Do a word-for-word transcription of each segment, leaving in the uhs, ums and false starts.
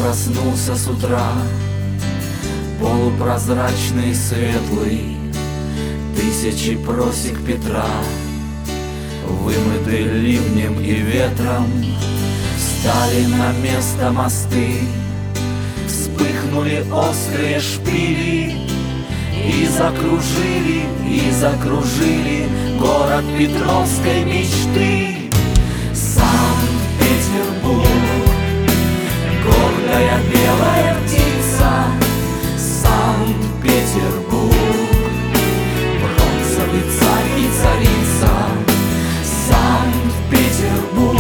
проснулся с утра, полупрозрачный, светлый, тысячи просек Петра, вымыты ливнем и ветром, встали на место мосты, вспыхнули острые шпили и закружили, и закружили город петровской мечты. Санкт-Петербург, гордая белая птица, Санкт-Петербург, бронзовый царь и царица, Санкт-Петербург,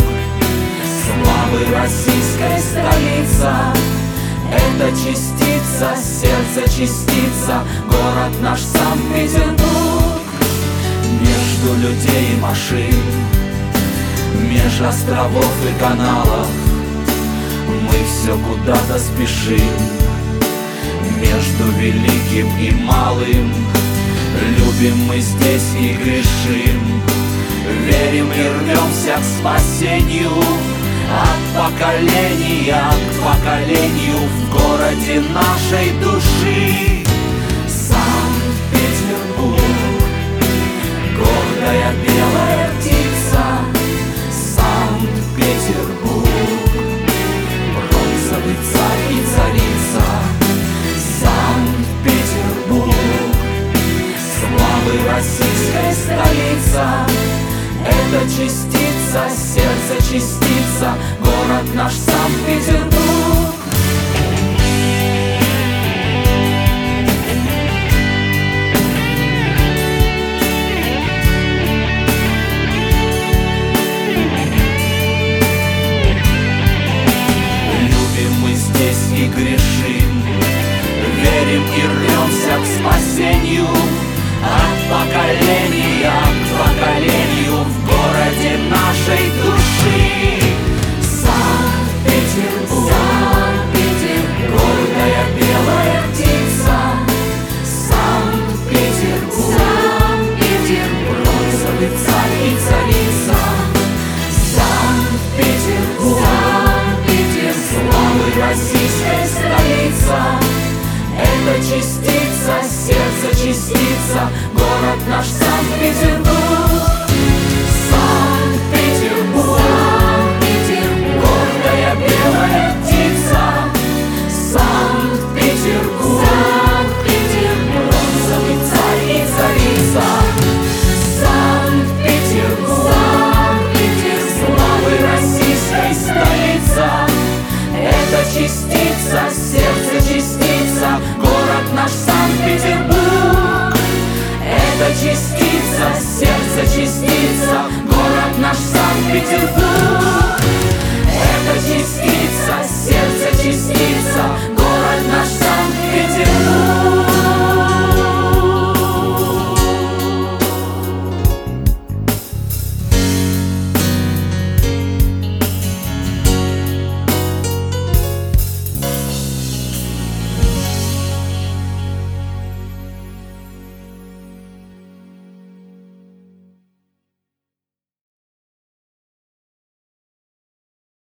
славы российской столица. Это частица, сердце частица, город наш Санкт-Петербург. Между людей и машин, меж островов и каналов мы все куда-то спешим. Между великим и малым любим мы здесь и грешим. Верим и рвемся к спасению, от поколения к поколению в городе нашей души. Санкт-Петербург, гордая белая птица, Санкт-Петербург, бронзовый царь и царица, Санкт-Петербург, славы российской столица. Это частица, сердце частица, город наш Санкт-Петербург. Любим мы здесь и грешим, верим и рвемся к спасению, от поколения к поколению в городе нашей души. Санкт-Петербург, Санкт-Петербург, гордая белая птица, Санкт-Петербург, Санкт-Петербург, бронзовый царь и царица, Санкт-Петербург, Санкт-Петербург, славы российской столица. Это частица, сердце частица, город наш Санкт-Петербург. Санкт-Петербург, Санкт-Петербург, гордая белая птица, Санкт-Петербург, Санкт-Петербург, бронзовый царь и царица, Санкт-Петербург, Санкт-Петербург, славы российской столица. Это частица,